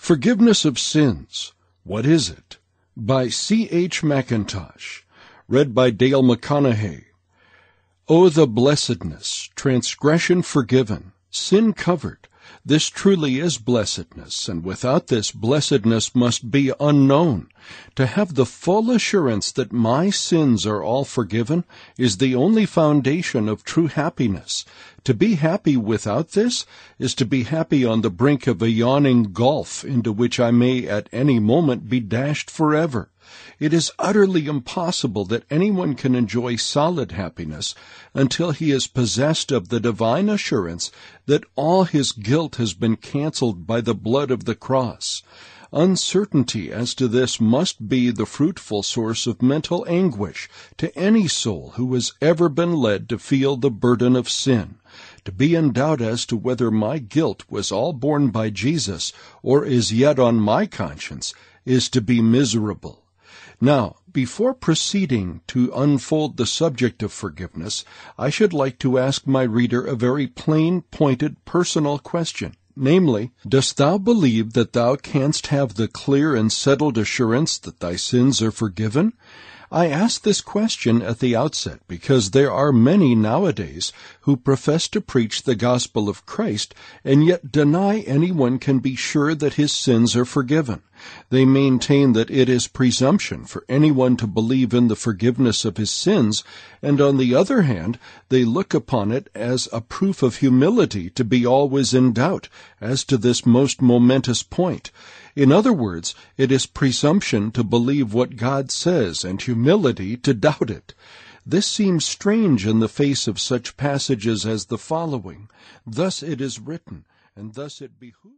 Forgiveness of Sins, What is it? By C.H. Mackintosh, read by Dale McConaughey. Oh, the blessedness, transgression forgiven, sin covered. This truly is blessedness, and without this blessedness must be unknown. To have the full assurance that my sins are all forgiven is the only foundation of true happiness. To be happy without this is to be happy on the brink of a yawning gulf into which I may at any moment be dashed forever. It is utterly impossible that anyone can enjoy solid happiness until he is possessed of the divine assurance that all his guilt has been canceled by the blood of the cross. Uncertainty as to this must be the fruitful source of mental anguish to any soul who has ever been led to feel the burden of sin. To be in doubt as to whether my guilt was all borne by Jesus or is yet on my conscience is to be miserable. Now, before proceeding to unfold the subject of forgiveness, I should like to ask my reader a very plain, pointed, personal question. Namely, dost thou believe that thou canst have the clear and settled assurance that thy sins are forgiven? I ask this question at the outset because there are many nowadays who profess to preach the gospel of Christ and yet deny anyone can be sure that his sins are forgiven. They maintain that it is presumption for anyone to believe in the forgiveness of his sins, and on the other hand, they look upon it as a proof of humility to be always in doubt as to this most momentous point. In other words, it is presumption to believe what God says and humility to doubt it. This seems strange in the face of such passages as the following. Thus it is written, and thus it behooves.